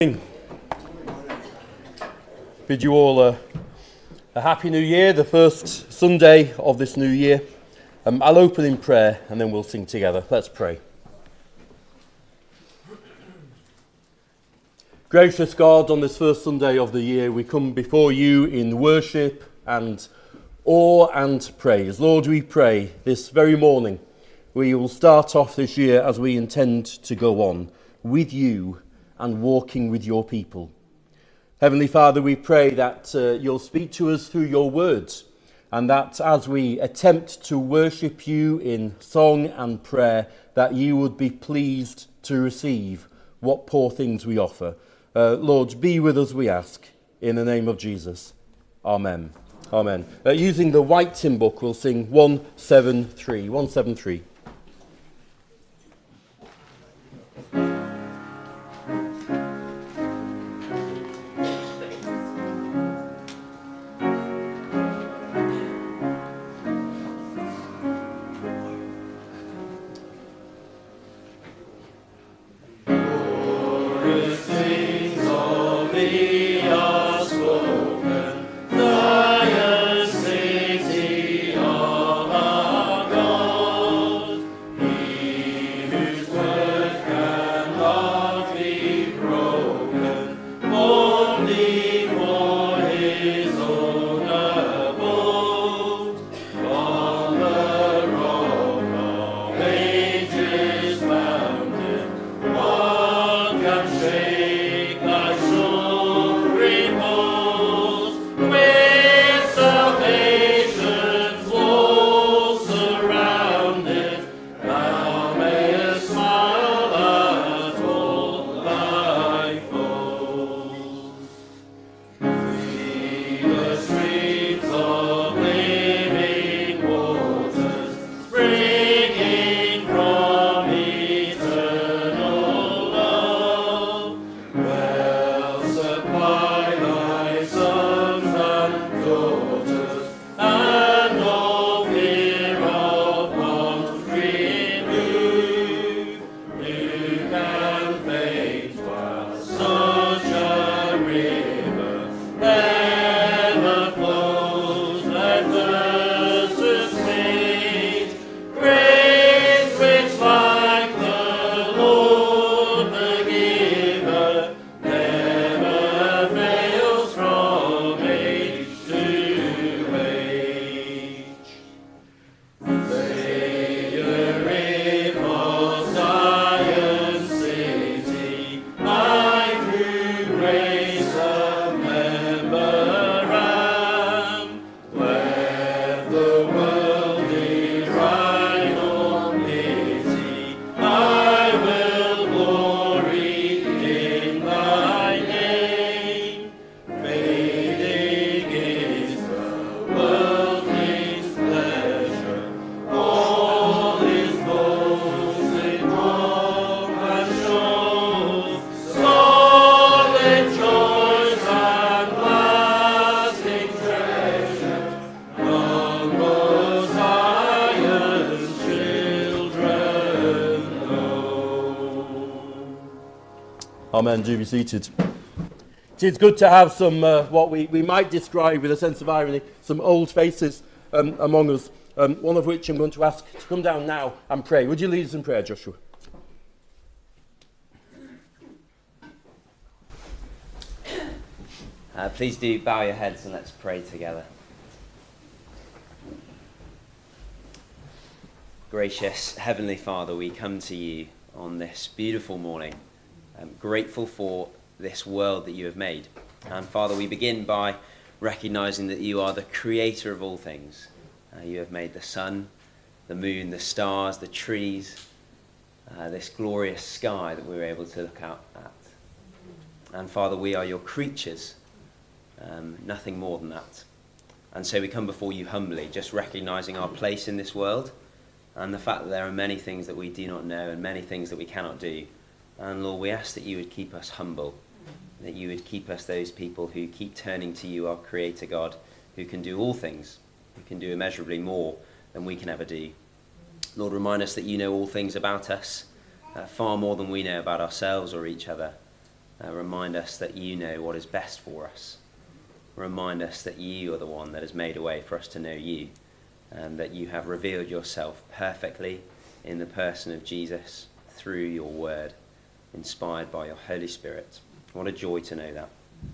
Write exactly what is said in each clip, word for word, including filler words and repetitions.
Bid you all a, a happy new year, the first Sunday of this new year. Um, I'll open in prayer and then we'll sing together. Let's pray. Gracious God, on this first Sunday of the year, we come before you in worship and awe and praise. Lord, we pray this very morning we will start off this year as we intend to go on with you and walking with your people. Heavenly Father, we pray that uh, you'll speak to us through your words, and that as we attempt to worship you in song and prayer, that you would be pleased to receive what poor things we offer. Uh, Lord, be with us, we ask, in the name of Jesus. Amen. Amen. Uh, using the white hymn book, we'll sing one seventy-three. one seventy-three. Amen. Do be seated. It's good to have some, uh, what we, we might describe with a sense of irony, some old faces um, among us, um, one of which I'm going to ask to come down now and pray. Would you lead us in prayer, Joshua? Uh, please do bow your heads and let's pray together. Gracious Heavenly Father, we come to you on this beautiful morning. I'm grateful for this world that you have made. And Father, we begin by recognizing that you are the creator of all things. Uh, you have made the sun, the moon, the stars, the trees, uh, this glorious sky that we're able to look out at. And Father, we are your creatures, um, nothing more than that. And so we come before you humbly, just recognizing our place in this world and the fact that there are many things that we do not know and many things that we cannot do. And Lord, we ask that you would keep us humble, that you would keep us those people who keep turning to you, our Creator God, who can do all things, who can do immeasurably more than we can ever do. Lord, remind us that you know all things about us, uh, far more than we know about ourselves or each other. Uh, remind us that you know what is best for us. Remind us that you are the one that has made a way for us to know you, and that you have revealed yourself perfectly in the person of Jesus through your word, inspired by your Holy Spirit. What a joy to know that.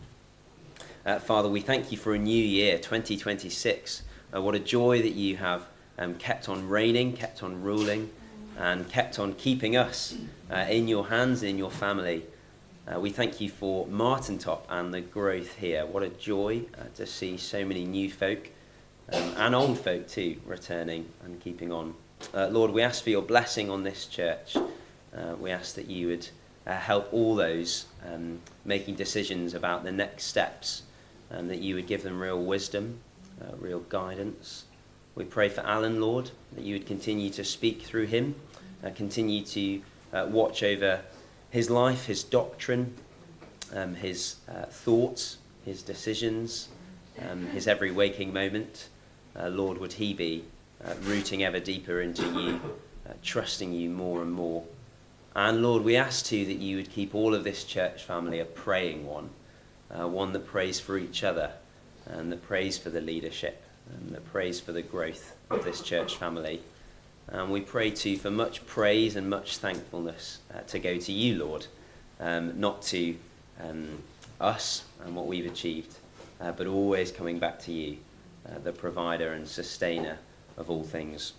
Uh, Father, we thank you for a new year, twenty twenty-six. Uh, what a joy that you have um, kept on reigning, kept on ruling, and kept on keeping us uh, in your hands, in your family. Uh, we thank you for Martintop and the growth here. What a joy uh, to see so many new folk um, and old folk too returning and keeping on. Uh, Lord, we ask for your blessing on this church. Uh, we ask that you would uh, help all those um, making decisions about the next steps, and that you would give them real wisdom, uh, real guidance. We pray for Alan, Lord, that you would continue to speak through him, uh, continue to uh, watch over his life, his doctrine, um, his uh, thoughts, his decisions, um, his every waking moment. Uh, Lord, would he be uh, rooting ever deeper into you, uh, trusting you more and more. And Lord, we ask too that you would keep all of this church family a praying one, uh, one that prays for each other, and that prays for the leadership, and that prays for the growth of this church family. And we pray too for much praise and much thankfulness uh, to go to you, Lord, um, not to um, us and what we've achieved, uh, but always coming back to you, uh, the provider and sustainer of all things.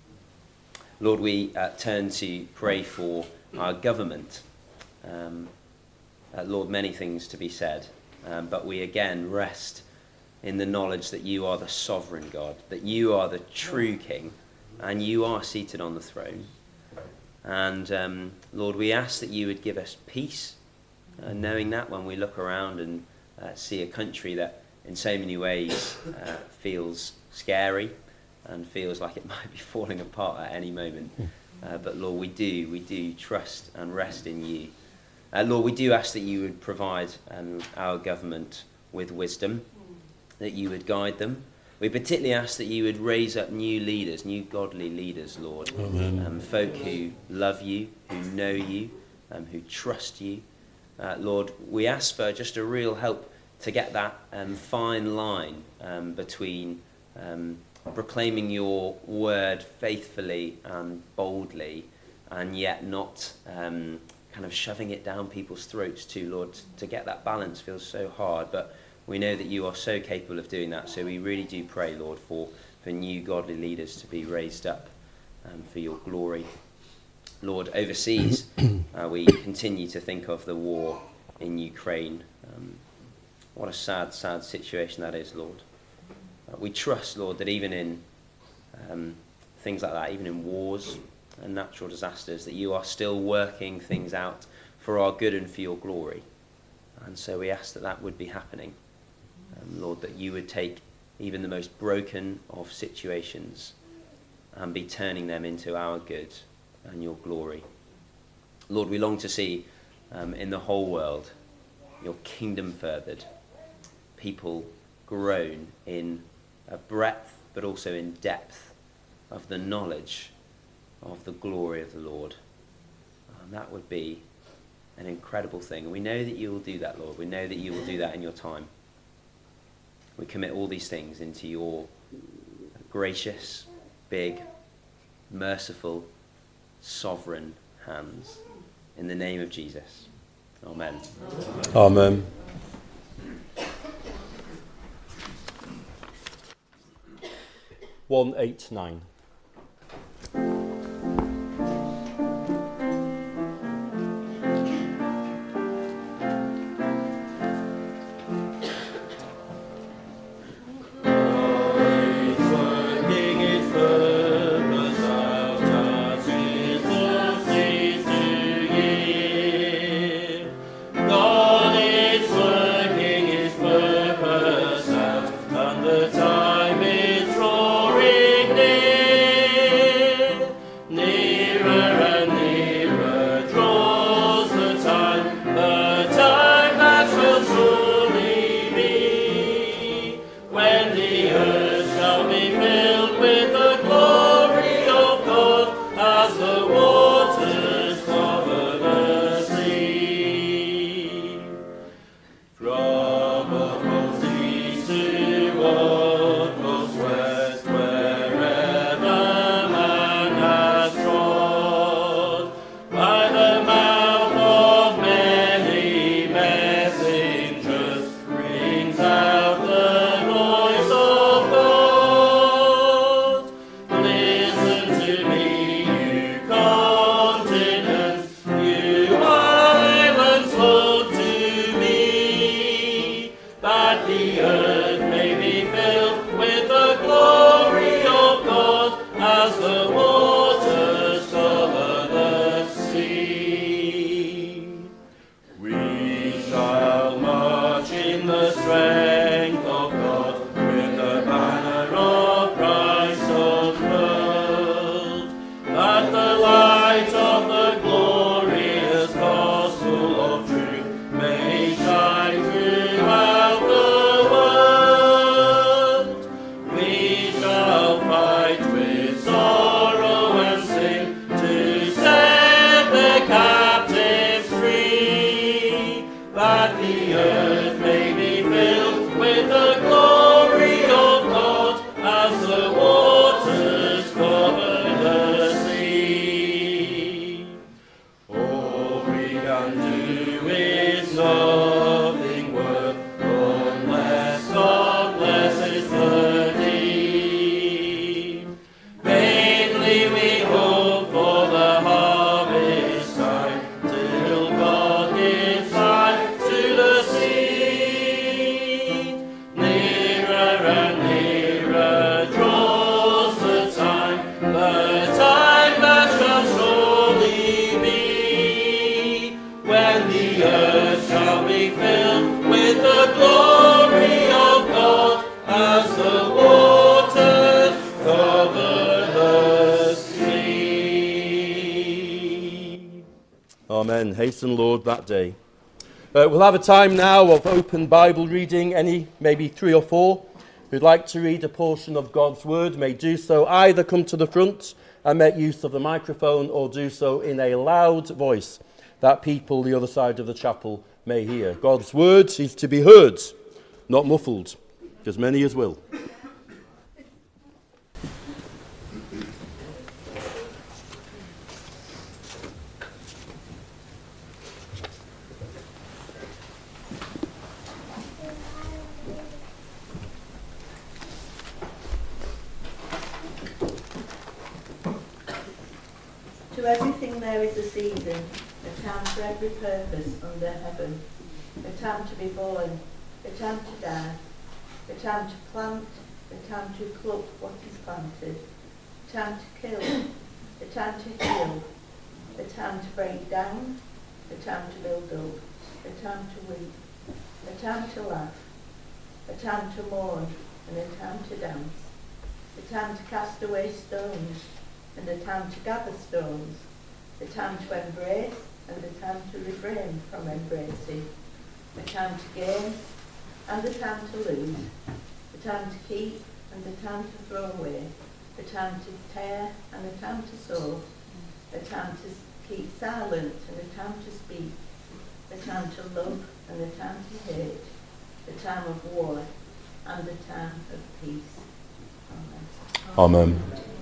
Lord, we uh, turn to pray for our government. Um, uh, Lord, many things to be said, um, but we again rest in the knowledge that you are the sovereign God, that you are the true King, and you are seated on the throne. And um, Lord, we ask that you would give us peace, uh, knowing that when we look around and uh, see a country that in so many ways uh, feels scary and feels like it might be falling apart at any moment. Uh, but Lord, we do, we do trust and rest in you. Uh, Lord, we do ask that you would provide um, our government with wisdom, that you would guide them. We particularly ask that you would raise up new leaders, new godly leaders, Lord. Amen. Um, folk who love you, who know you, um, who trust you. Uh, Lord, we ask for just a real help to get that um, fine line um, between um, proclaiming your word faithfully and boldly, and yet not um, kind of shoving it down people's throats too, Lord. To get that balance feels so hard, but we know that you are so capable of doing that, so we really do pray, Lord, for, for new godly leaders to be raised up um, for your glory. Lord, overseas, uh, we continue to think of the war in Ukraine. Um, what a sad, sad situation that is, Lord. Uh, we trust, Lord, that even in um, things like that, even in wars and natural disasters, that you are still working things out for our good and for your glory. And so we ask that that would be happening. Um, Lord, that you would take even the most broken of situations and be turning them into our good and your glory. Lord, we long to see um, in the whole world your kingdom furthered, people grown in a breadth but also in depth of the knowledge of the glory of the Lord. And that would be an incredible thing. And we know that you will do that, Lord. We know that you will do that in your time. We commit all these things into your gracious, big, merciful, sovereign hands. In the name of Jesus. Amen. Amen. one eight nine. The time is drawing near. From utmost east to utmost west, wherever man has trod, by the mouth of many messengers rings out the voice of God. Listen to me, you continents, you islands, look to me, that the earth may be filled with the glory of God as the waters cover the sea. We shall march in the strength of God with the banner of Christ unfurled, that the light of the glorious gospel of truth may shine throughout the world. We shall fight with sorrow and sing to set the captives free, that the earth may be filled with the glory of God as the waters cover the sea. All we can do is nothing worth unless God blesses the deed. Vainly we hope for the harvest time, till God gives life to the seed. Nearer and nearer draws the time, the time that shall surely be, when the earth shall be filled with the glory of God as the waters cover the sea. Amen. Hasten, Lord, that day. Uh, we'll have a time now of open Bible reading. Any, maybe three or four, who'd like to read a portion of God's Word may do so. Either come to the front and make use of the microphone, or do so in a loud voice that people the other side of the chapel may hear. God's Word is to be heard, not muffled, because many as will. To everything there is a season, a time for every purpose under heaven, a time to be born, a time to die, a time to plant, a time to pluck what is planted, a time to kill, a time to heal, a time to break down, a time to build up, a time to weep, a time to laugh, a time to mourn, and a time to dance, a time to cast away stones, and a time to gather stones, a time to embrace, and a time to refrain from embracing, a time to gain, and a time to lose, a time to keep, and a time to throw away, a time to tear, and a time to sow, a time to keep silent, and a time to speak, a time to love, and a time to hate, a time of war, and a time of peace. Amen. Amen.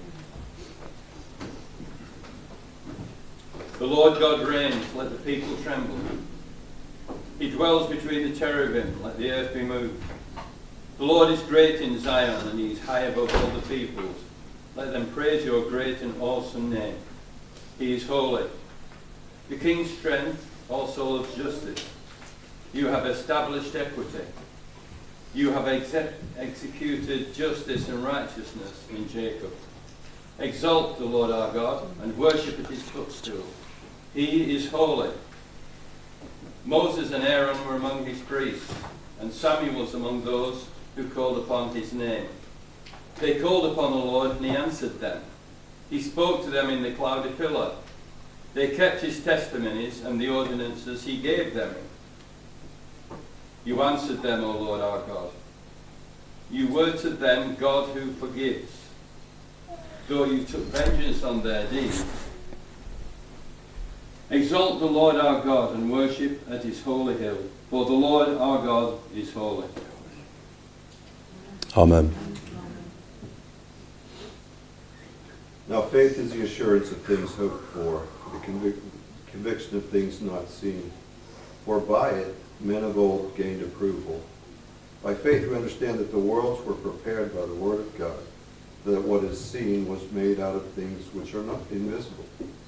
The Lord God reigns, let the people tremble. He dwells between the cherubim, let the earth be moved. The Lord is great in Zion, and he is high above all the peoples. Let them praise your great and awesome name. He is holy. The King's strength also loves justice. You have established equity. You have exe- executed justice and righteousness in Jacob. Exalt the Lord our God, and worship at his footstool. He is holy. Moses and Aaron were among his priests, and Samuel was among those who called upon his name. They called upon the Lord, and he answered them. He spoke to them in the cloudy pillar. They kept his testimonies and the ordinances he gave them. You answered them, O Lord our God. You were to them God who forgives, though you took vengeance on their deeds. Exalt the Lord our God and worship at his holy hill, for the Lord our God is holy. Amen. Now faith is the assurance of things hoped for, the convic- conviction of things not seen. For by it men of old gained approval. By faith we understand that the worlds were prepared by the word of God, that what is seen was made out of things which are not invisible.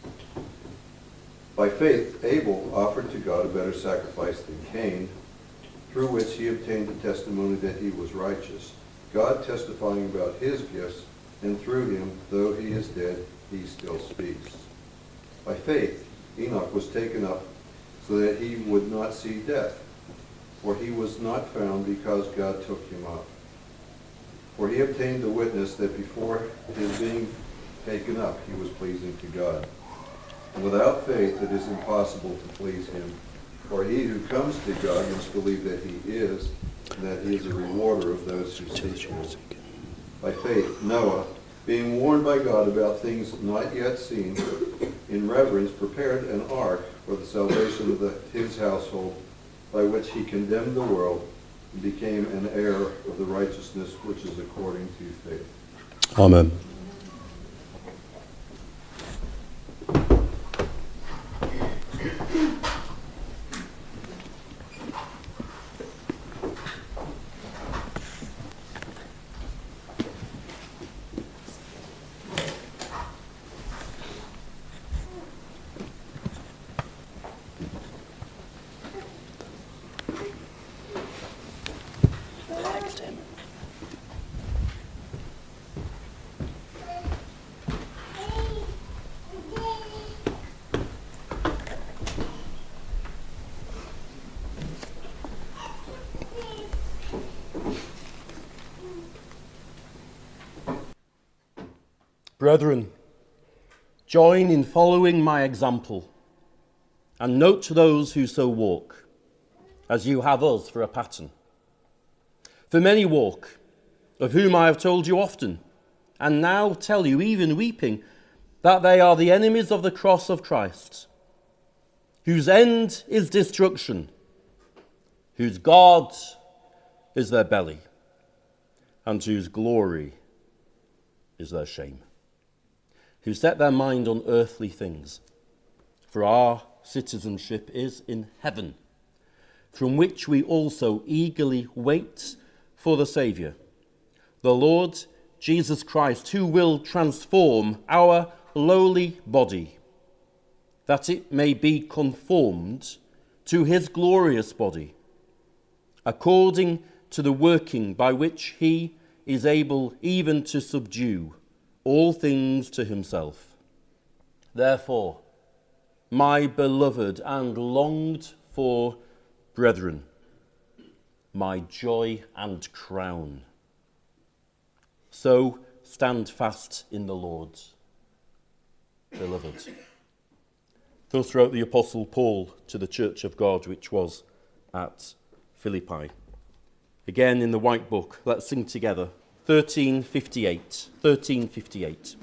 By faith Abel offered to God a better sacrifice than Cain, through which he obtained the testimony that he was righteous, God testifying about his gifts, and through him, though he is dead, he still speaks. By faith Enoch was taken up so that he would not see death, for he was not found because God took him up. For he obtained the witness that before his being taken up he was pleasing to God. And without faith it is impossible to please him, for he who comes to God must believe that he is, and that he is a rewarder of those who seek him. By faith Noah, being warned by God about things not yet seen, in reverence prepared an ark for the salvation of the, his household, by which he condemned the world and became an heir of the righteousness which is according to faith. Amen. Brethren, join in following my example, and note those who so walk, as you have us for a pattern. For many walk, of whom I have told you often, and now tell you, even weeping, that they are the enemies of the cross of Christ, whose end is destruction, whose God is their belly, and whose glory is their shame, who set their mind on earthly things. For our citizenship is in heaven, from which we also eagerly wait for the Saviour, the Lord Jesus Christ, who will transform our lowly body, that it may be conformed to his glorious body, according to the working by which he is able even to subdue all things to himself. Therefore, my beloved and longed for brethren, my joy and crown, so stand fast in the Lord, beloved. Thus wrote the Apostle Paul to the church of God which was at Philippi. Again in the White Book, let's sing together. thirteen fifty-eight. thirteen fifty-eight.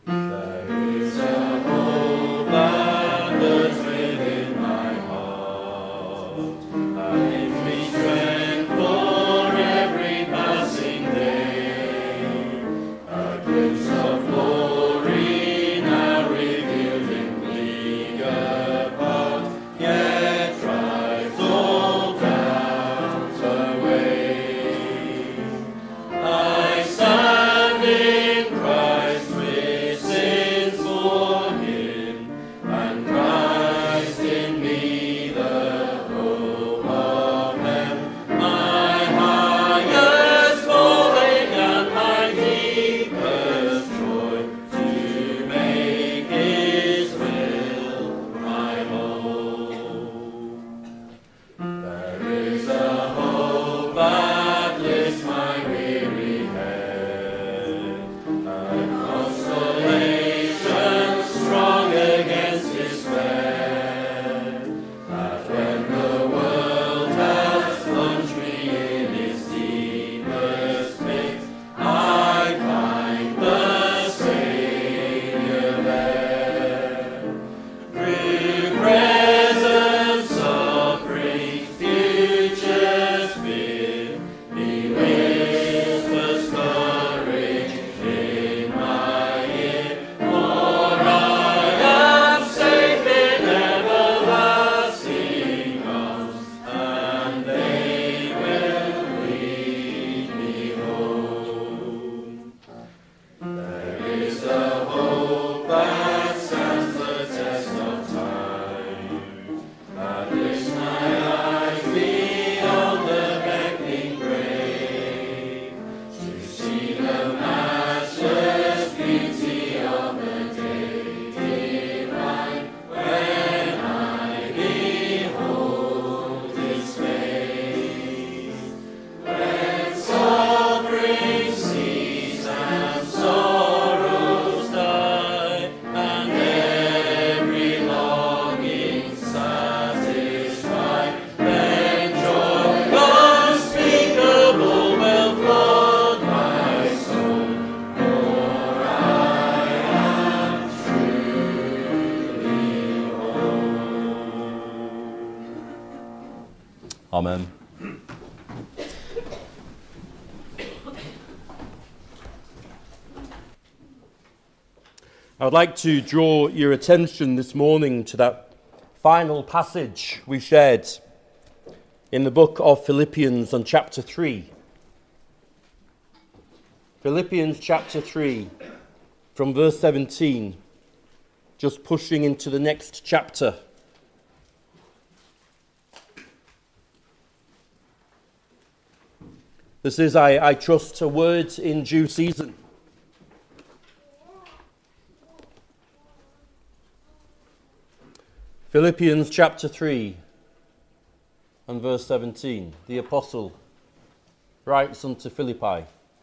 There is a hope that lives within my heart. Amen. I would like to draw your attention this morning to that final passage we shared in the book of Philippians on chapter three. Philippians chapter three, from verse seventeen, just pushing into the next chapter. This is, I, I trust, a word in due season. Philippians chapter three and verse seventeen. The apostle writes unto Philippi,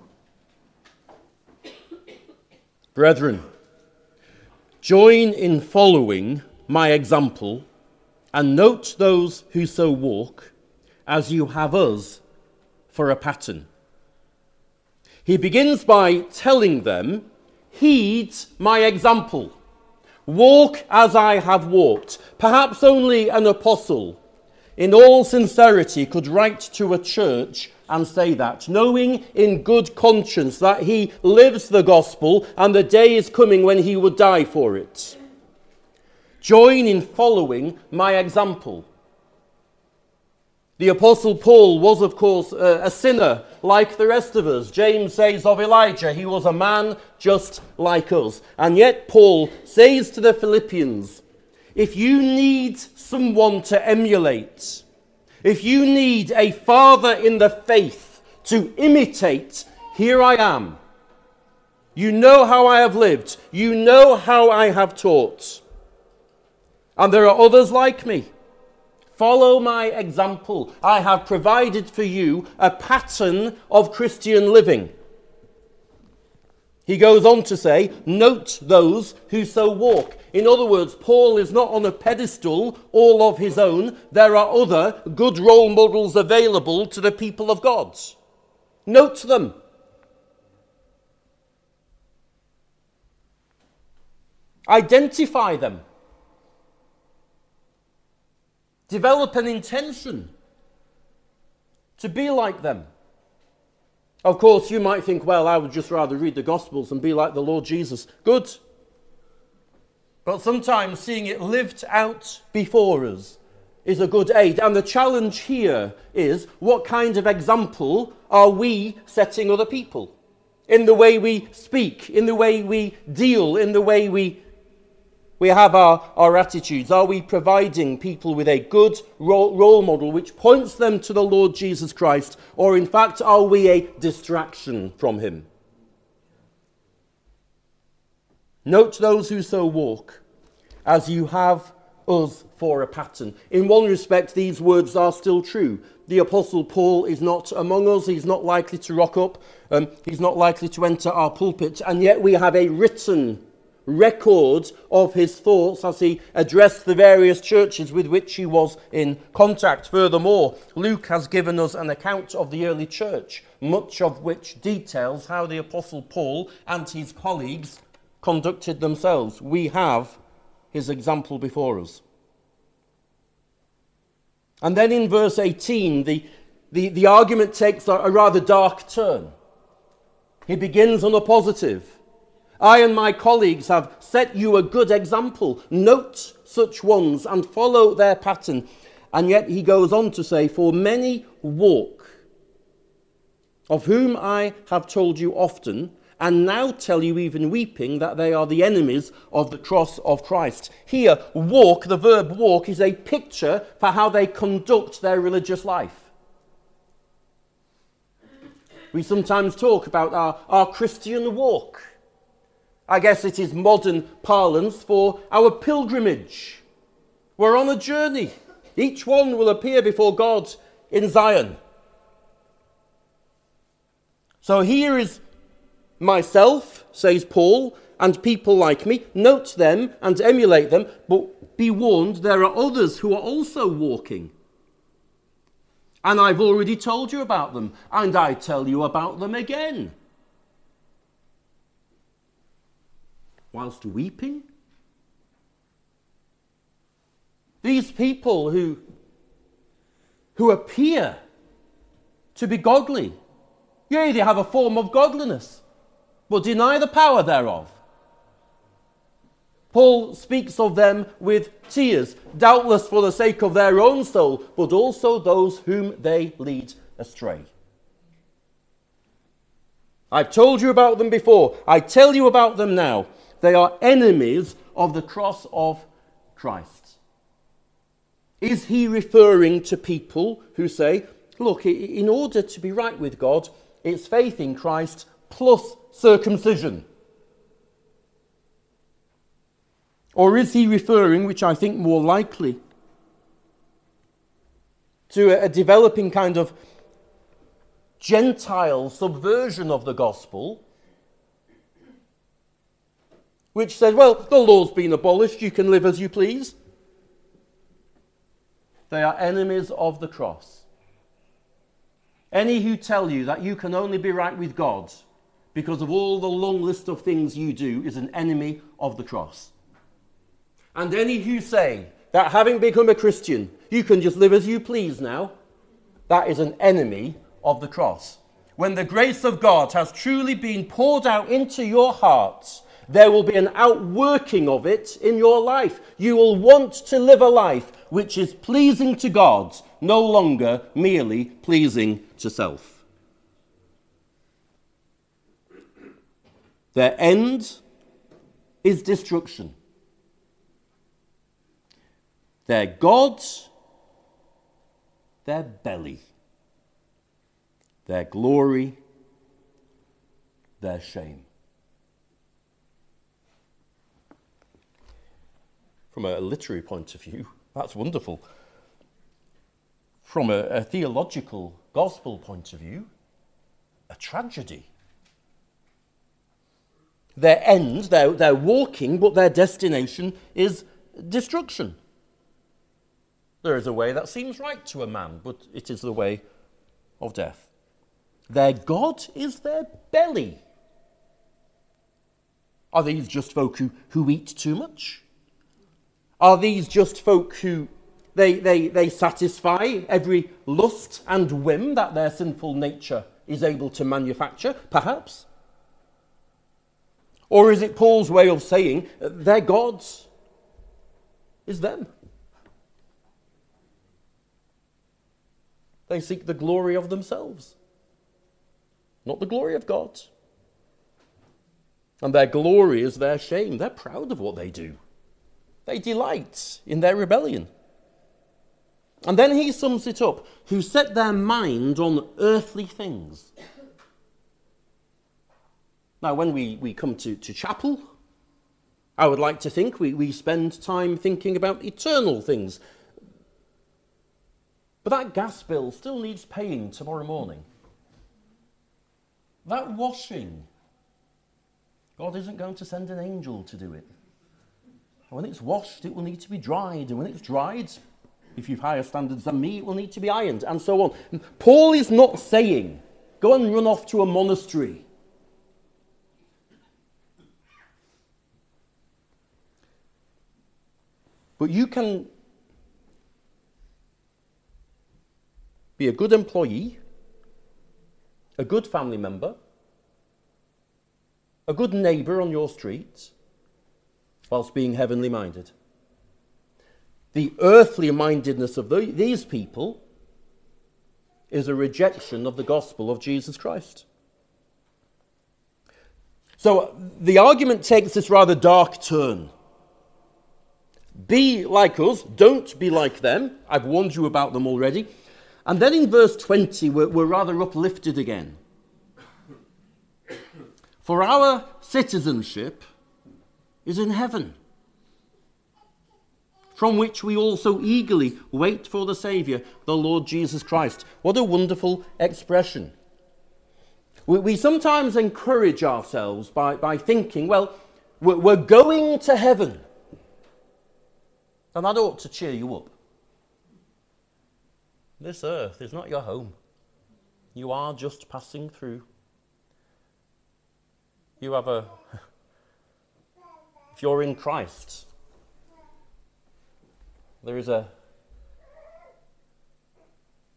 Brethren, join in following my example, and note those who so walk, as you have us for a pattern. He begins by telling them, heed my example. Walk as I have walked. Perhaps only an apostle, in all sincerity, could write to a church and say that, knowing in good conscience that he lives the gospel and the day is coming when he would die for it. Join in following my example. The Apostle Paul was, of course, a, a sinner like the rest of us. James says of Elijah, he was a man just like us. And yet Paul says to the Philippians, if you need someone to emulate, if you need a father in the faith to imitate, here I am. You know how I have lived. You know how I have taught. And there are others like me. Follow my example. I have provided for you a pattern of Christian living. He goes on to say, note those who so walk. In other words, Paul is not on a pedestal all of his own. There are other good role models available to the people of God. Note them. Identify them. Develop an intention to be like them. Of course, you might think, well, I would just rather read the Gospels and be like the Lord Jesus. Good. But sometimes seeing it lived out before us is a good aid. And the challenge here is, what kind of example are we setting other people? In the way we speak, in the way we deal, in the way we We have our, our attitudes. Are we providing people with a good role, role model which points them to the Lord Jesus Christ? Or in fact, are we a distraction from him? Note those who so walk, as you have us for a pattern. In one respect, these words are still true. The Apostle Paul is not among us. He's not likely to rock up. Um, he's not likely to enter our pulpit. And yet we have a written record of his thoughts as he addressed the various churches with which he was in contact. Furthermore, Luke has given us an account of the early church, much of which details how the Apostle Paul and his colleagues conducted themselves. We have his example before us. And then in verse eighteen, the, the, the argument takes a, a rather dark turn. He begins on a positive. I and my colleagues have set you a good example. Note such ones and follow their pattern. And yet he goes on to say, for many walk, of whom I have told you often, and now tell you even weeping, that they are the enemies of the cross of Christ. Here, walk, the verb walk, is a picture for how they conduct their religious life. We sometimes talk about our, our Christian walk. I guess it is modern parlance for our pilgrimage. We're on a journey. Each one will appear before God in Zion. So here is myself, says Paul, and people like me. Note them and emulate them, but be warned, there are others who are also walking. And I've already told you about them, and I tell you about them again. Whilst weeping? These people who who appear to be godly. Yea, they have a form of godliness, but deny the power thereof. Paul speaks of them with tears, doubtless for the sake of their own soul, but also those whom they lead astray. I've told you about them before. I tell you about them now. They are enemies of the cross of Christ. Is he referring to people who say, look, in order to be right with God, it's faith in Christ plus circumcision? Or is he referring, which I think more likely, to a developing kind of Gentile subversion of the gospel, which says, well, the law's been abolished, you can live as you please? They are enemies of the cross. Any who tell you that you can only be right with God because of all the long list of things you do is an enemy of the cross. And any who say that having become a Christian, you can just live as you please now, that is an enemy of the cross. When the grace of God has truly been poured out into your hearts, there will be an outworking of it in your life. You will want to live a life which is pleasing to God, no longer merely pleasing to self. Their end is destruction. Their God, their belly. Their glory, their shame. From a literary point of view, that's wonderful. From a, a theological, gospel point of view, a tragedy. Their end, they're, they're walking, but their destination is destruction. There is a way that seems right to a man, but it is the way of death. Their God is their belly. Are these just folk who, who eat too much? Are these just folk who they, they, they satisfy every lust and whim that their sinful nature is able to manufacture? Perhaps. Or is it Paul's way of saying their God is them? They seek the glory of themselves, not the glory of God. And their glory is their shame. They're proud of what they do. They delight in their rebellion. And then he sums it up, who set their mind on earthly things. Now, when we, we come to, to chapel, I would like to think we, we spend time thinking about eternal things. But that gas bill still needs paying tomorrow morning. That washing, God isn't going to send an angel to do it. When it's washed, it will need to be dried. And when it's dried, if you've higher standards than me, it will need to be ironed, and so on. And Paul is not saying, go and run off to a monastery. But you can be a good employee, a good family member, a good neighbour on your street, whilst being heavenly minded. The earthly mindedness of the, these people is a rejection of the gospel of Jesus Christ. So the argument takes this rather dark turn. Be like us, don't be like them. I've warned you about them already. And then in verse twenty, we're, we're rather uplifted again. For our citizenship is in heaven, from which we also eagerly wait for the Saviour, the Lord Jesus Christ. What a wonderful expression. We, we sometimes encourage ourselves by, by thinking, well, we're, we're going to heaven. And that ought to cheer you up. This earth is not your home. You are just passing through. You have a... If you're in Christ, there is a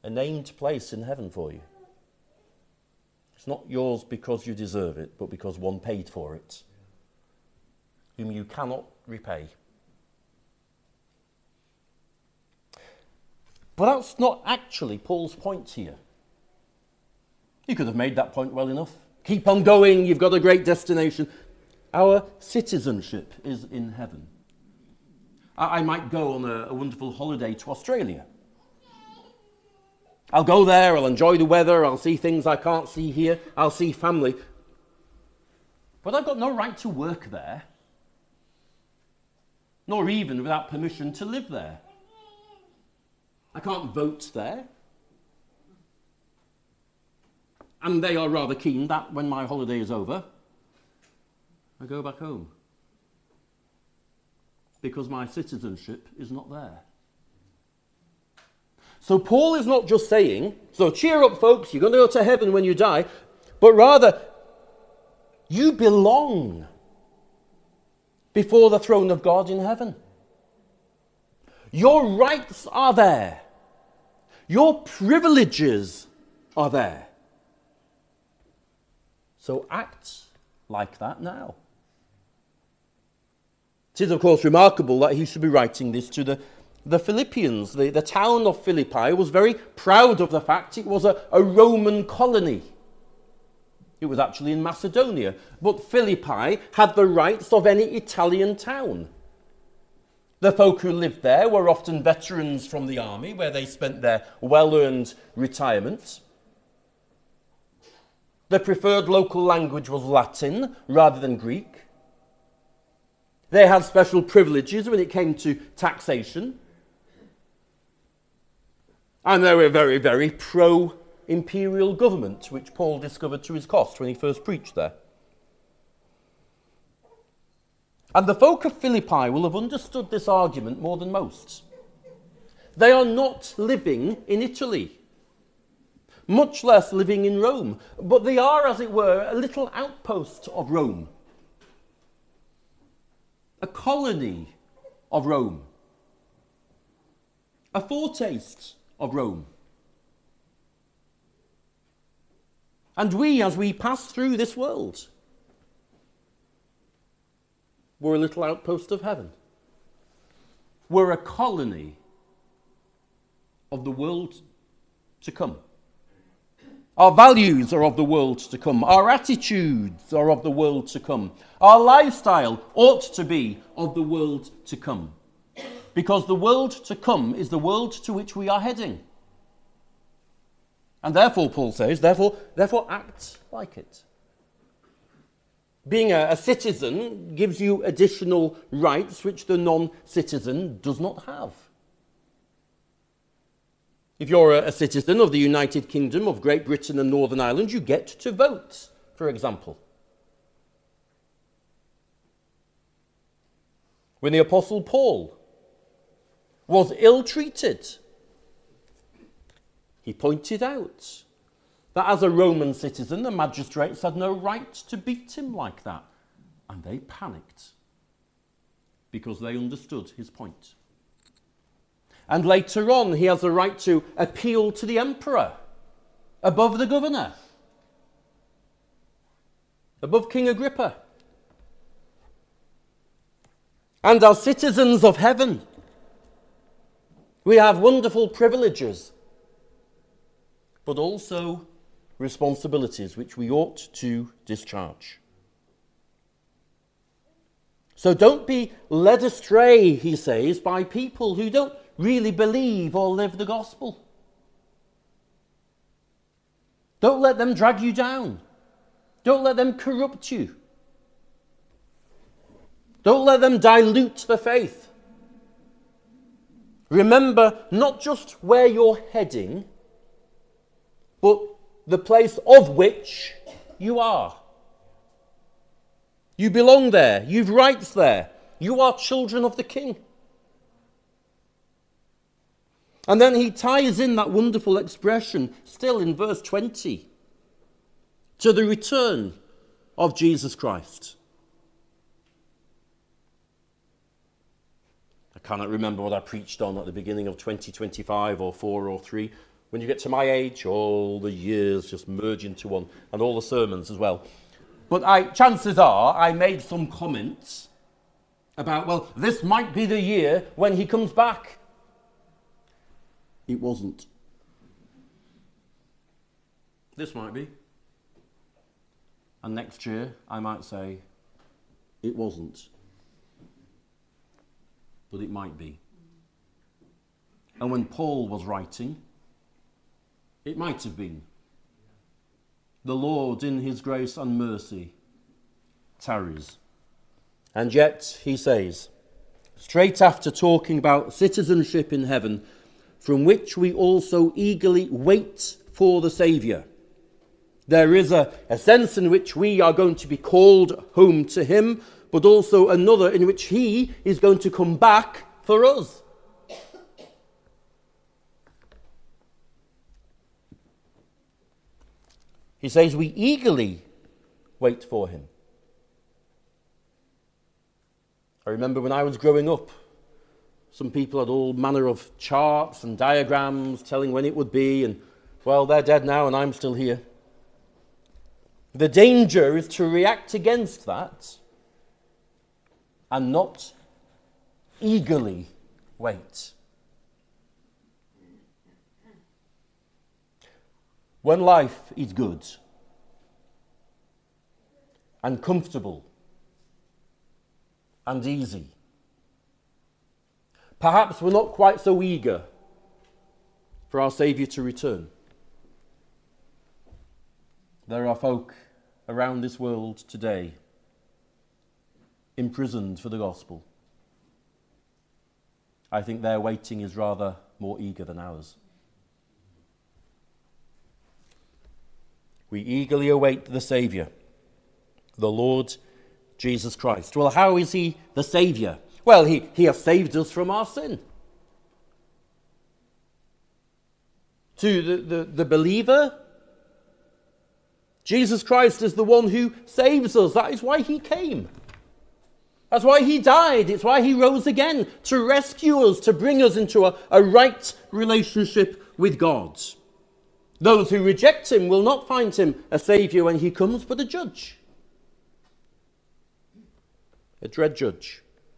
a named place in heaven for you. It's not yours because you deserve it, but because one paid for it, whom you cannot repay. But that's not actually Paul's point here. He could have made that point well enough. Keep on going, you've got a great destination. Our citizenship is in heaven. I, I might go on a, a wonderful holiday to Australia. I'll go there, I'll enjoy the weather, I'll see things I can't see here, I'll see family. But I've got no right to work there, nor even without permission to live there. I can't vote there. And they are rather keen that when my holiday is over, I go back home. Because my citizenship is not there. So Paul is not just saying, so cheer up folks, you're going to go to heaven when you die, but rather, you belong before the throne of God in heaven. Your rights are there. Your privileges are there. So act like that now. It is, of course, remarkable that he should be writing this to the, the Philippians. The, the town of Philippi was very proud of the fact it was a, a Roman colony. It was actually in Macedonia. But Philippi had the rights of any Italian town. The folk who lived there were often veterans from the army, where they spent their well-earned retirement. The preferred local language was Latin rather than Greek. They had special privileges when it came to taxation. And they were very, very pro-imperial government, which Paul discovered to his cost when he first preached there. And the folk of Philippi will have understood this argument more than most. They are not living in Italy, much less living in Rome, but they are, as it were, a little outpost of Rome, a colony of Rome, a foretaste of Rome. And we, as we pass through this world, we're a little outpost of heaven. We're a colony of the world to come. Our values are of the world to come. Our attitudes are of the world to come. Our lifestyle ought to be of the world to come. Because the world to come is the world to which we are heading. And therefore, Paul says, therefore, therefore act like it. Being a, a citizen gives you additional rights which the non-citizen does not have. If you're a, a citizen of the United Kingdom of Great Britain and Northern Ireland, you get to vote, for example. When the Apostle Paul was ill-treated, he pointed out that as a Roman citizen, the magistrates had no right to beat him like that. And they panicked because they understood his point. And later on, he has the right to appeal to the emperor above the governor, above King Agrippa. And as citizens of heaven, we have wonderful privileges, but also responsibilities which we ought to discharge. So don't be led astray, he says, by people who don't really believe or live the gospel. Don't let them drag you down. Don't let them corrupt you. Don't let them dilute the faith. Remember not just where you're heading, but the place of which you are. You belong there. You've rights there. You are children of the King. And then he ties in that wonderful expression, still in verse twenty, to the return of Jesus Christ. I cannot remember what I preached on at the beginning of twenty twenty-five or four or three. When you get to my age, all the years just merge into one, and all the sermons as well. But I, chances are I made some comments about, well, this might be the year when he comes back. It wasn't. This might be. And next year I might say, it wasn't. But it might be. And when Paul was writing, it might have been. The Lord, in his grace and mercy, tarries. And yet, he says, straight after talking about citizenship in heaven, from which we also eagerly wait for the Saviour. There is a, a sense in which we are going to be called home to him, but also another in which he is going to come back for us. He says we eagerly wait for him. I remember when I was growing up, some people had all manner of charts and diagrams telling when it would be, and, well, they're dead now and I'm still here. The danger is to react against that and not eagerly wait. When life is good and comfortable and easy, perhaps we're not quite so eager for our Saviour to return. There are folk around this world today imprisoned for the gospel. I think their waiting is rather more eager than ours. We eagerly await the Saviour, the Lord Jesus Christ. Well, how is he the Saviour? Well, he, he has saved us from our sin. To the, the, the believer, Jesus Christ is the one who saves us. That is why he came. That's why he died. It's why he rose again, to rescue us, to bring us into a, a right relationship with God. Those who reject him will not find him a saviour when he comes, but a judge. A dread judge.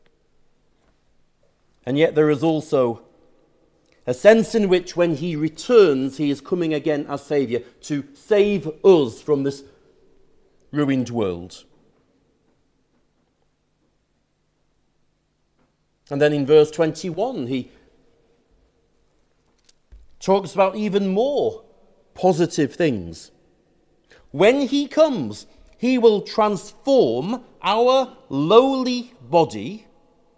And yet there is also a sense in which when he returns, he is coming again as saviour to save us from this ruined world. And then in verse twenty-one, he talks about even more positive things. When he comes, he will transform our lowly body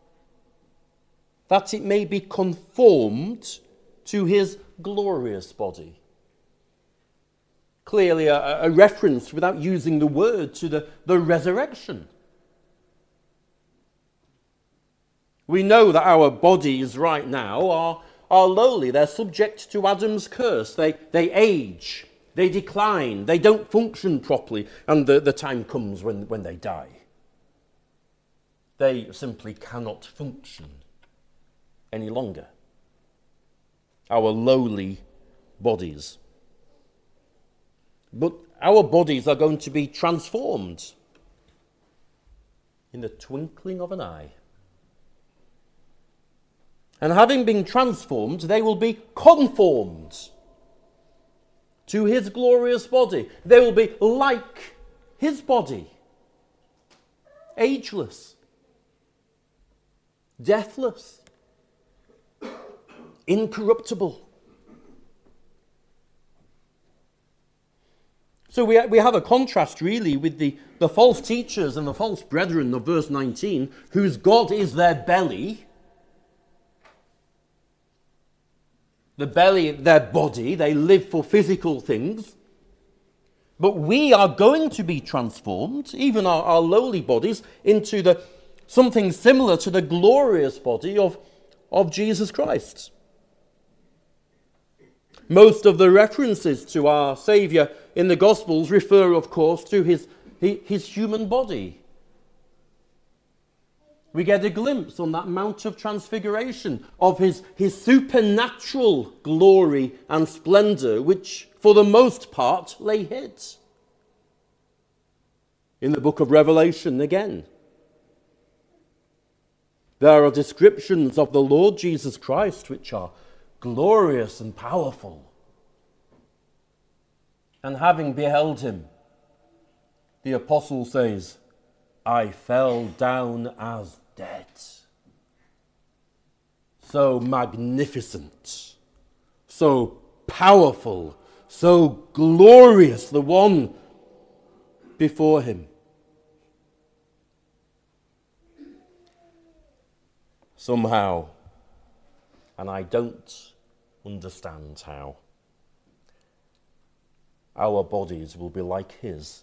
that it may be conformed to his glorious body. Clearly a, a reference, without using the word, to the, the resurrection. We know that our bodies right now are, are lowly. They're subject to Adam's curse. They, they age, they decline, they don't function properly, and the, the time comes when, when they die. They simply cannot function any longer. Our lowly bodies. But our bodies are going to be transformed in the twinkling of an eye. And having been transformed, they will be conformed to his glorious body. They will be like his body. Ageless. Deathless. Incorruptible. So we, we have a contrast really with the, the false teachers and the false brethren of verse nineteen, whose God is their belly. The belly, their body, they live for physical things. But we are going to be transformed, even our, our lowly bodies, into the something similar to the glorious body of, of Jesus Christ. Most of the references to our Saviour in the Gospels refer, of course, to his, his human body. We get a glimpse on that Mount of Transfiguration of his, his supernatural glory and splendour, which for the most part lay hid. In the book of Revelation again, there are descriptions of the Lord Jesus Christ which are glorious and powerful. And having beheld him, the apostle says, I fell down as dead. So magnificent, so powerful, so glorious, the one before him. Somehow, and I don't understand how, our bodies will be like his.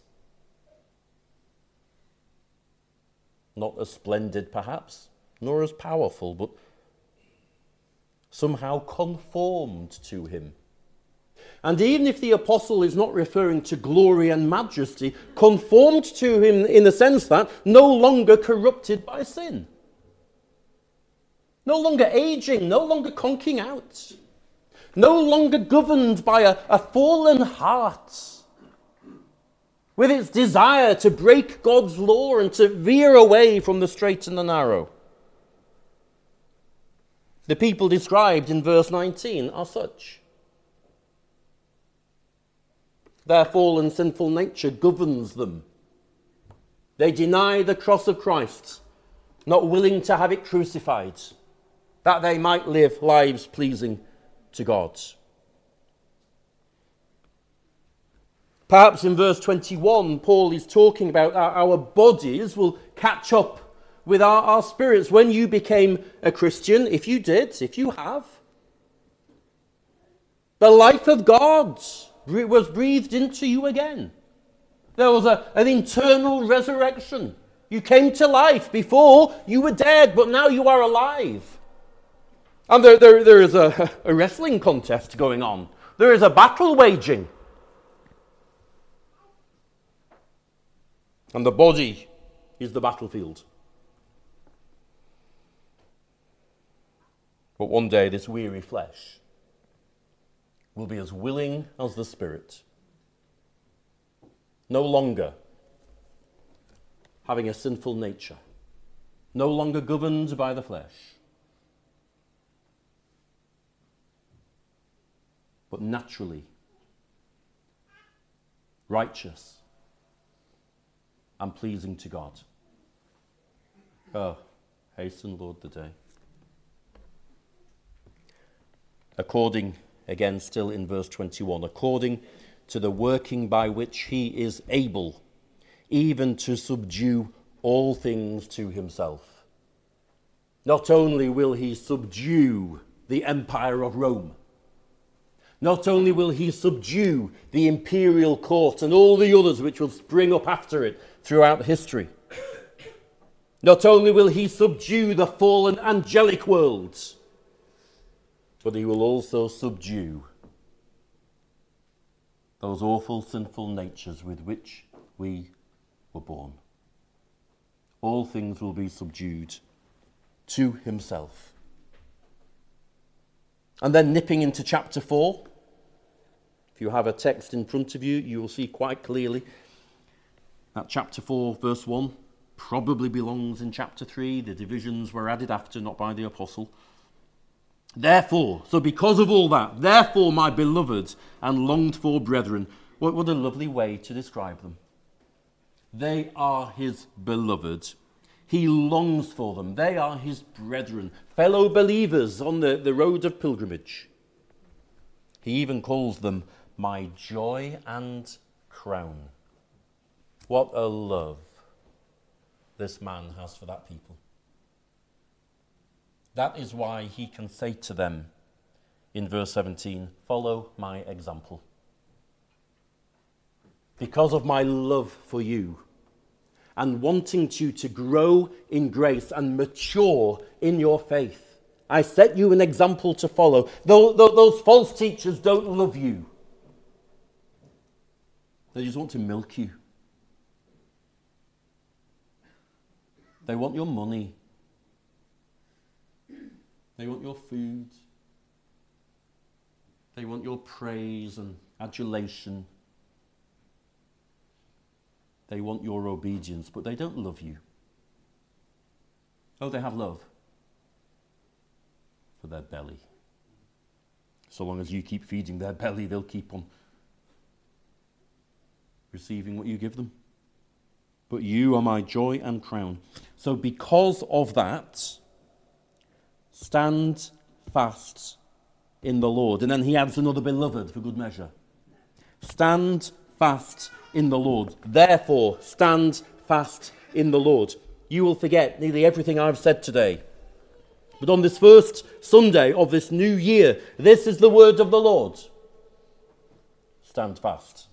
Not as splendid, perhaps, nor as powerful, but somehow conformed to him. And even if the apostle is not referring to glory and majesty, conformed to him in the sense that no longer corrupted by sin. No longer aging, no longer conking out. No longer governed by a, a fallen heart, with its desire to break God's law and to veer away from the straight and the narrow. The people described in verse nineteen are such. Their fallen sinful nature governs them. They deny the cross of Christ, not willing to have it crucified, that they might live lives pleasing to God. Perhaps in verse twenty-one, Paul is talking about our, our bodies will catch up with our, our spirits. When you became a Christian, if you did, if you have, the life of God was breathed into you again. There was a, an internal resurrection. You came to life. Before, you were dead, but now you are alive. And there, there, there is a, a wrestling contest going on. There is a battle waging. And the body is the battlefield. But one day this weary flesh will be as willing as the Spirit. No longer having a sinful nature. No longer governed by the flesh. But naturally righteous and pleasing to God. Oh, hasten, Lord, the day. According, again, still in verse twenty-one, according to the working by which he is able even to subdue all things to himself. Not only will he subdue the empire of Rome, not only will he subdue the imperial court and all the others which will spring up after it throughout history, not only will he subdue the fallen angelic worlds, but he will also subdue those awful sinful natures with which we were born. All things will be subdued to himself. And then nipping into chapter four, if you have a text in front of you, you will see quite clearly that chapter four, verse one, probably belongs in chapter three. The divisions were added after, not by the apostle. Therefore, so because of all that, therefore, my beloved and longed for brethren, what, what a lovely way to describe them. They are his beloved. He longs for them. They are his brethren, fellow believers on the, the road of pilgrimage. He even calls them my joy and crown. What a love this man has for that people. That is why he can say to them in verse seventeen, follow my example. Because of my love for you and wanting you to grow in grace and mature in your faith, I set you an example to follow. Those false teachers don't love you. They just want to milk you. They want your money. They want your food. They want your praise and adulation. They want your obedience, but they don't love you. Oh, they have love for their belly. So long as you keep feeding their belly, they'll keep on receiving what you give them. But you are my joy and crown. So because of that, stand fast in the Lord. And then he adds another beloved for good measure. Stand fast in the Lord. Therefore, stand fast in the Lord. You will forget nearly everything I've said today. But on this first Sunday of this new year, this is the word of the Lord. Stand fast.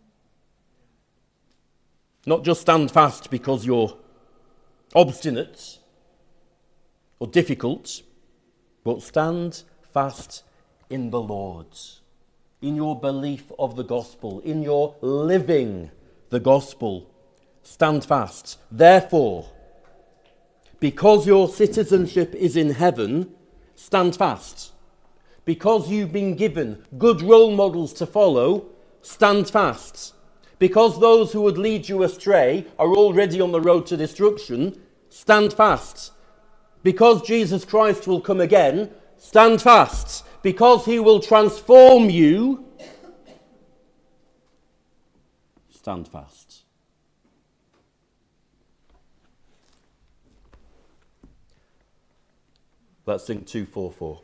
Not just stand fast because you're obstinate or difficult, but stand fast in the Lord, in your belief of the gospel, in your living the gospel. Stand fast. Therefore, because your citizenship is in heaven, stand fast. Because you've been given good role models to follow, stand fast. Because those who would lead you astray are already on the road to destruction, stand fast. Because Jesus Christ will come again, stand fast. Because he will transform you, stand fast. Let's sing two four four.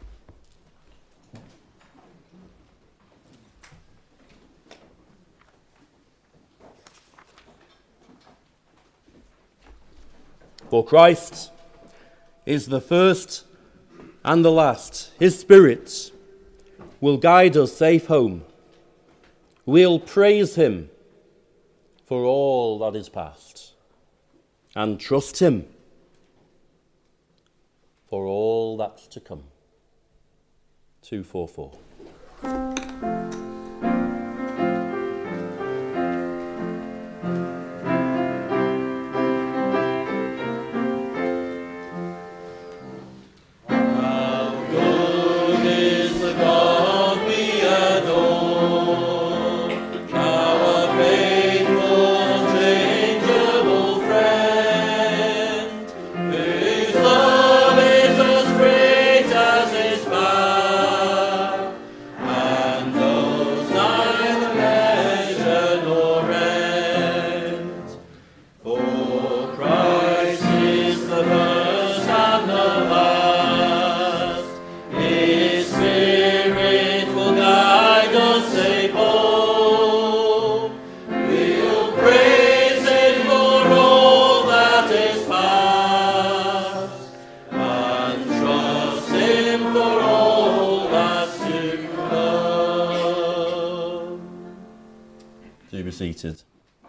For Christ is the first and the last. His Spirit will guide us safe home. We'll praise him for all that is past and trust him for all that's to come. two four four. Seated.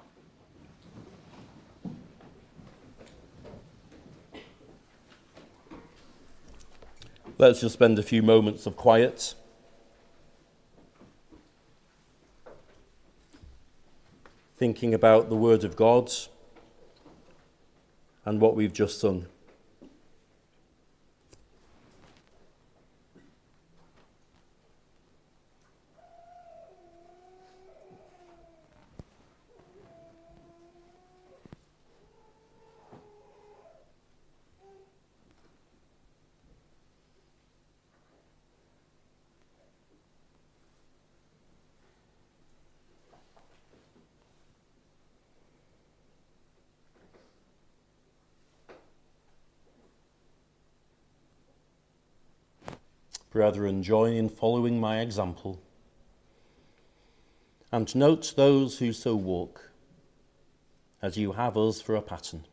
Let's just spend a few moments of quiet. Thinking about the Word of God and what we've just sung. Brethren, join in following my example, and note those who so walk, as you have us for a pattern.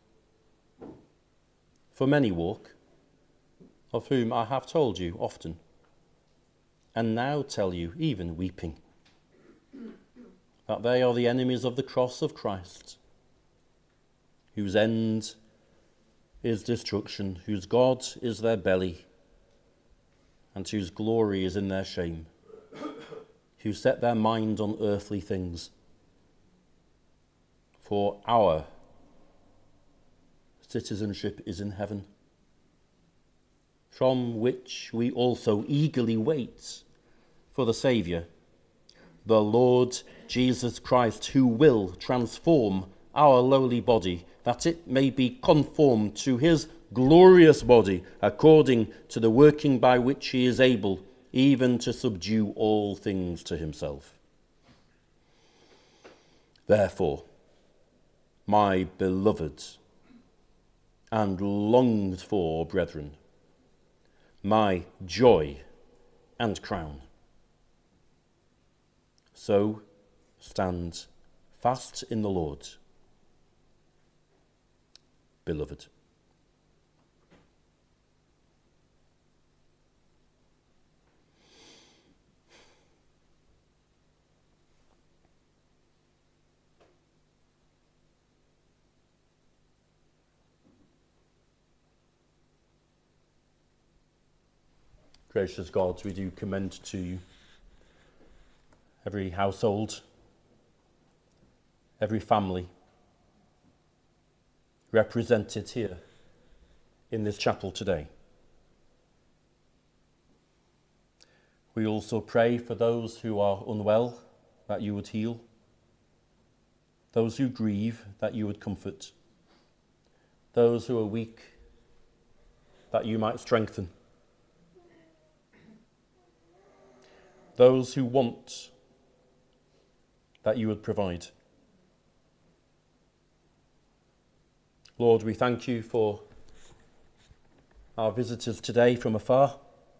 For many walk, of whom I have told you often, and now tell you, even weeping, that they are the enemies of the cross of Christ, whose end is destruction, whose God is their belly, and whose glory is in their shame, who set their mind on earthly things. For our citizenship is in heaven, from which we also eagerly wait for the Saviour, the Lord Jesus Christ, who will transform our lowly body, that it may be conformed to his glorious body, according to the working by which he is able even to subdue all things to himself. Therefore, my beloved and longed for brethren, my joy and crown, so stand fast in the Lord, beloved. Gracious God, we do commend to you every household, every family represented here in this chapel today. We also pray for those who are unwell, that you would heal, those who grieve, that you would comfort, those who are weak, that you might strengthen, those who want, that you would provide. Lord, we thank you for our visitors today from afar.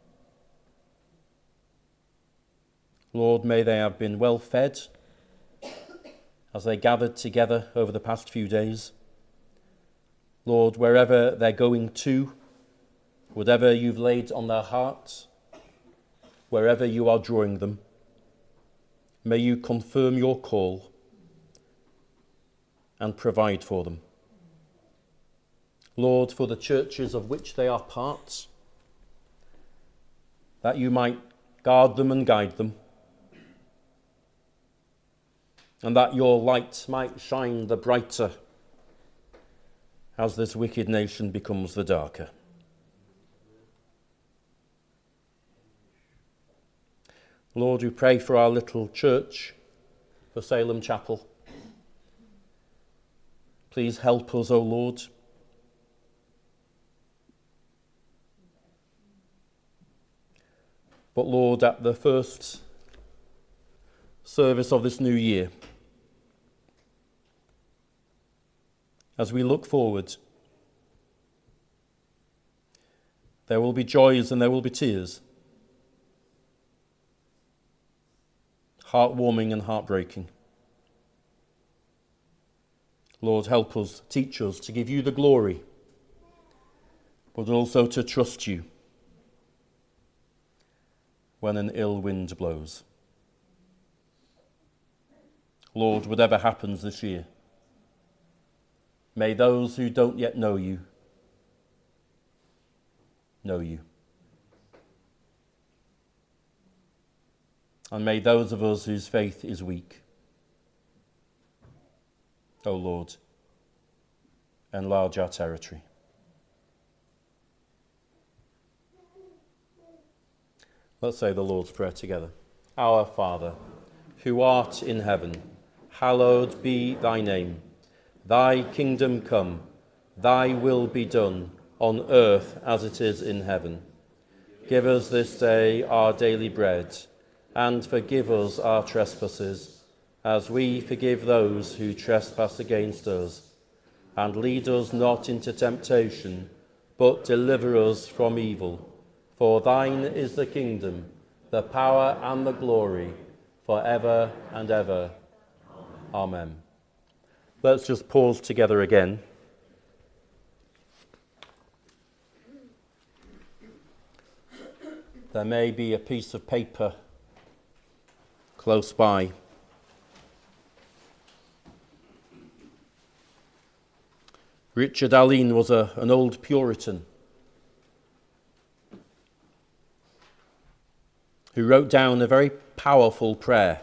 Lord, may they have been well fed as they gathered together over the past few days. Lord, wherever they're going to, whatever you've laid on their hearts, wherever you are drawing them, may you confirm your call and provide for them. Lord, for the churches of which they are parts, that you might guard them and guide them, and that your light might shine the brighter as this wicked nation becomes the darker. Lord, we pray for our little church, for Salem Chapel. Please help us, O Lord. But Lord, at the first service of this new year, as we look forward, there will be joys and there will be tears, heartwarming and heartbreaking. Lord, help us, teach us to give you the glory, but also to trust you when an ill wind blows. Lord, whatever happens this year, may those who don't yet know you know you. And may those of us whose faith is weak, O Lord, enlarge our territory. Let's say the Lord's Prayer together. Our Father, who art in heaven, hallowed be thy name. Thy kingdom come, thy will be done, on earth as it is in heaven. Give us this day our daily bread, and forgive us our trespasses, as we forgive those who trespass against us. And lead us not into temptation, but deliver us from evil. For thine is the kingdom, the power and the glory, for ever and ever. Amen. Let's just pause together again. There may be a piece of paper close by. Richard Alleyne was a, an old Puritan who wrote down a very powerful prayer.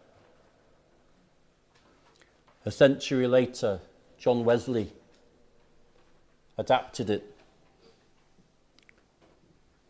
A century later, John Wesley adapted it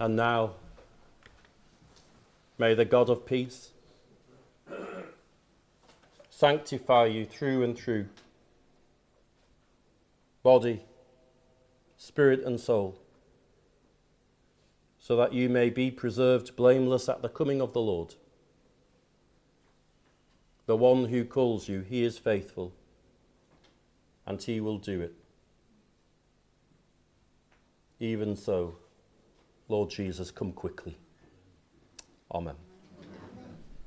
And now, may the God of peace sanctify you through and through, body, spirit and soul, so that you may be preserved blameless at the coming of the Lord. The one who calls you, he is faithful, and he will do it. Even so, Lord Jesus, come quickly. Amen.